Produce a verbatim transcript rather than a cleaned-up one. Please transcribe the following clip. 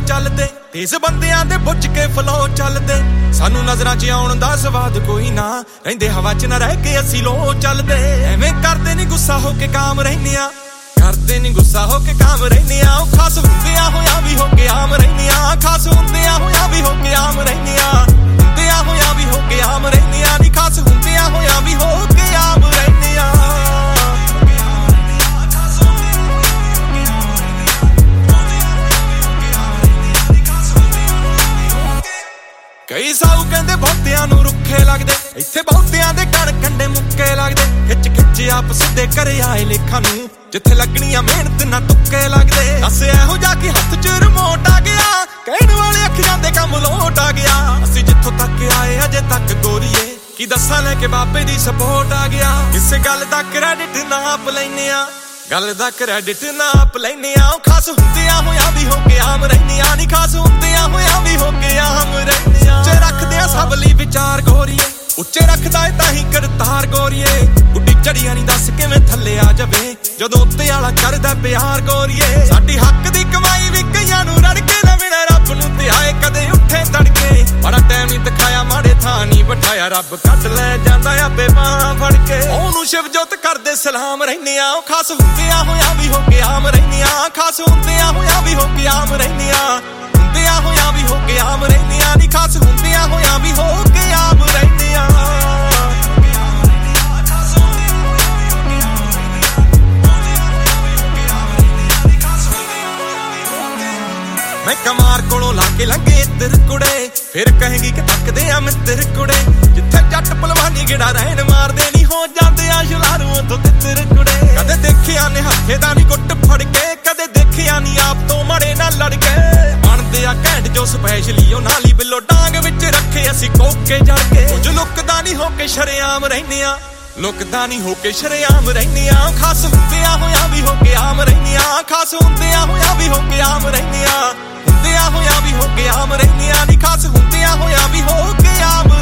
ਚੱਲਦੇ ਤੇਜ਼ ਬੰਦਿਆਂ ਦੇ ਬੁੱਝ ਕੇ ਫਲੋ ਚੱਲਦੇ ਸਾਨੂੰ ਨਜ਼ਰਾਂ 'ਚ ਆਉਣ ਦਾ ਸਵਾਦ ਕੋਈ ਨਾ ਰਹਿੰਦੇ ਹਵਾ 'ਚ ਨਾ ਰਹਿ ਕੇ ਅਸੀਂ ਲੋ ਚੱਲਦੇ ਐਵੇਂ ਕਰਦੇ ਨੀ ਗੁੱਸਾ ਹੋ ਕੇ ਕਾਮ ਰਹਿੰਦੇ ਆ ਕਰਦੇ ਨੀ ਗੁੱਸਾ ਹੋ ਕੇ ਕਾਮ ਰਹਿੰਦੇ ਆ ਖਾਸ ਹੁੰਦਿਆਂ ਹੋਇਆਂ ਵੀ ਹੋ ਕੇ ਆਮ ਰਹਿੰਦੇ ਆ ਖਾਸ ਹੁੰਦਿਆਂ ਹੋਇਆਂ ਵੀ ਹੋ ਕੇ ਆਮ ਰਹਿੰਦੇ ਆ ਹੁੰਦਿਆਂ ਹੋਇਆਂ ਵੀ ਹੋ ਕੇ ਆਮ ਰਹਿੰਦੇ ਆ ਨੀ ਖਾਸ ਹੁੰਦਿਆਂ ਹੋਇਆਂ ਵੀ ਹੋ ਕੇ ਆਮ ਰਹਿੰਦੇ ਆ ਕਈ ਸਾਊ ਕਹਿੰਦੇ ਬਹੁਤਿਆਂ ਨੂੰ ਰੁੱਖੇ ਲੱਗਦੇ ਇੱਥੇ ਬਹੁਤਿਆਂ ਦੇ ਕਣ ਕੰਡੇ ਮੁੱਕੇ ਲੱਗਦੇ ਖਿੱਚ ਖਿੱਚ ਆਪ ਸਿੱਧੇ ਘਰੇ ਆਏ ਲੇਖਾਂ ਨੂੰ ਜਿੱਥੇ ਲੱਗਣੀਆਂ ਮਿਹਨਤ ਨਾ ਤੁੱਕੇ ਲੱਗਦੇ ਦੱਸ ਇਹੋ ਜਾ ਕੇ ਹੱਥ 'ਚ ਰਿਮੋਟ ਆ ਗਿਆ ਕਹਿਣ ਵਾਲੇ ਅੱਖਾਂ ਦੇ ਕੰਮ ਲੋਟ ਆ ਗਿਆ ਅਸੀਂ ਜਿੱਥੋਂ ਤੱਕ ਆਏ ਅਜੇ ਤੱਕ ਗੋਰੀਏ ਕੀ ਦੱਸਾਂ ਲੈ ਕੇ ਬਾਬੇ ਦੀ ਸਪੋਰਟ ਆ ਗਿਆ ਕਿਸੇ ਗੱਲ ਦਾ ਕ੍ਰੈਡਿਟ ਨਾ ਆਪ ਲੈਨੇ ਆ ਗੱਲ ਦਾ ਕ੍ਰੈਡਿਟ ਨਾ ਆਪ ਲੈਨੇ ਆ ਖਾਸ ਹੁੰਦਿਆਂ ਹੋਇਆਂ ਵੀ ਹੋ ਕੇ ਆਮ ਰਹਿੰਦੇ ਆ ਨੀ ਖਾਸ ਹੁੰਦਿਆਂ ਹੋਇਆਂ ਵੀ ਹੋ ਕੇ ਆਮ ਰਹਿੰਦੇ ਆ ਉੱਚੇ ਰੱਖਦੇ ਆ ਸਭ ਲਈ ਵਿਚਾਰ ਗੋਰੀਏ ਉੱਚੇ ਰੱਖਦਾ ਏ ਤਾਂ ਹੀ ਕਰਤਾਰ ਗੋਰੀਏ ਗੁੱਡੀ ਚੜੀਆਂ ਨੀ ਦੱਸ ਕਿਵੇਂ ਥੱਲੇ ਆ ਜਾਵੇ ਜਦੋਂ ਉੱਤੇ ਵਾਲਾ ਕਰਦਾ ਪਿਆਰ ਗੋਰੀਏ ਸਾਡੀ ਹੱਕ ਦੀ ਕਮਾਈ ਵੀ ਕਈਆਂ ਨੂੰ ਰੜ ਕੇ ਨਾ ਮਿਲੇ ਰੱਬ ਨੂੰ ਤੇ ਆਏ ਕਦੇ ਉੱਠੇ ਤੜਕੇ ਬੜਾ ਟਾਈਮ ਨੀ ਦਿਖਾਇਆ ਮਾੜੇ ਥਾਂ ਨੀ ਬਿਠਾਇਆ ਰੱਬ ਕੱਢ ਲੈ ਜਾਂਦਾ ਆਪੇ ਬਾਹਾਂ ਫੜ ਕੇ ਉਹਨੂੰ ਸ਼ਿਵਜੋਤ ਕਰਦੇ ਸਲਾਮ ਰਹਿੰਦੇ ਆ ਉਹ ਖਾਸ ਹੁੰਦਿਆਂ ਹੋਇਆਂ ਵੀ ਹੋ ਕੇ ਆਮ ਰਹਿੰਦੇ ਆ ਖਾਸ ਹੁੰਦਿਆਂ ਹੋਇਆਂ ਵੀ ਹੋ ਕੇ ਆਮ ਰਹਿੰਦੇ ਆ ਹੁੰਦਿਆਂ ਹੋਇਆਂ ਵੀ ਹੋ ਕੇ ਆਮ ਰਹਿੰਦੇ ਆ ਨੀ ਖਾਸ ਹੁੰਦਿਆਂ ਹੋਇਆਂ ਵੀ ਹੋ ਕੇ ਆਮ ਰਹਿੰਦੇ ਆ ਮੈਂ ਕਮਾਰ ਕੋਲੋਂ ਲਾ ਕੇ ਲੰਘੇ ਤੇਰੇ ਕੁੜੇ ਫਿਰ ਕਹੇਗੀ ਕਿ ਤੱਕਦੇ ਆ ਮਿੱਤਰ ਕੁੜੇ ਜਿੱਥੇ ਜੱਟ ਭਲਵਾਨੀ ਗਿੜਾ ਰਹਿਣ ਮਾਰਦੇ ਨਹੀਂ ਹੋ ਜਾਂਦੇ ਆ ਸ਼ੁਲਾਰੂ ਤੋਂ ਤੇਰੇ ਕੁੜੇ ਕਦੇ ਦੇਖਿਆ ਨੇ ਹੱਥੇ ਦਾ ਨੀ ਗੁੱਟ ਫੜ ਕੇ ਕਦੇ ਦੇਖਿਆ ਨੀ ਆਪ ਤੋਂ ਮੜੇ ਨਾਲ ਲੜ ਕੇ ਬਣਦੇ ਆ ਘੈਂਟ ਜੋ ਸਪੈਸ਼ਲੀ ਉਹ ਨਾਲੀ ਬਿੱਲੋ ਡਾਂਗ ਵਿੱਚ ਰੱਖੇ ਅਸੀਂ ਕੋਕੇ ਜੜ ਕੇ ਕੁਝ ਲੁੱਕਦਾ ਨੀ ਹੋ ਕੇ ਸ਼ਰੇਆਮ ਰਹਿੰਦੇ ਆ ਲੁੱਕਦਾ ਨੀ ਹੋ ਕੇ ਸ਼ਰੇਆਮ ਰਹਿੰਦੇ ਆ ਖਾਸ ਹੁੰਦਿਆਂ ਹੋਇਆਂ ਵੀ ਹੋ ਕੇ ਆਮ ਰਹਿੰਦੇ ਆ ਖਾਸ ਹੁੰਦਿਆਂ ਹੋਇਆਂ ਵੀ ਹੋ ਕੇ ਆਮ ਰਹਿੰਦੇ ਆ ਹੁੰਦਿਆਂ ਹੋਇਆਂ ਵੀ ਹੋ ਕੇ ਆਮ ਰਹਿੰਦੇ ਆ ਨੀ ਖਾਸ ਹੁੰਦਿਆਂ ਹੋਇਆਂ ਵੀ ਹੋ ਕੇ ਆਮ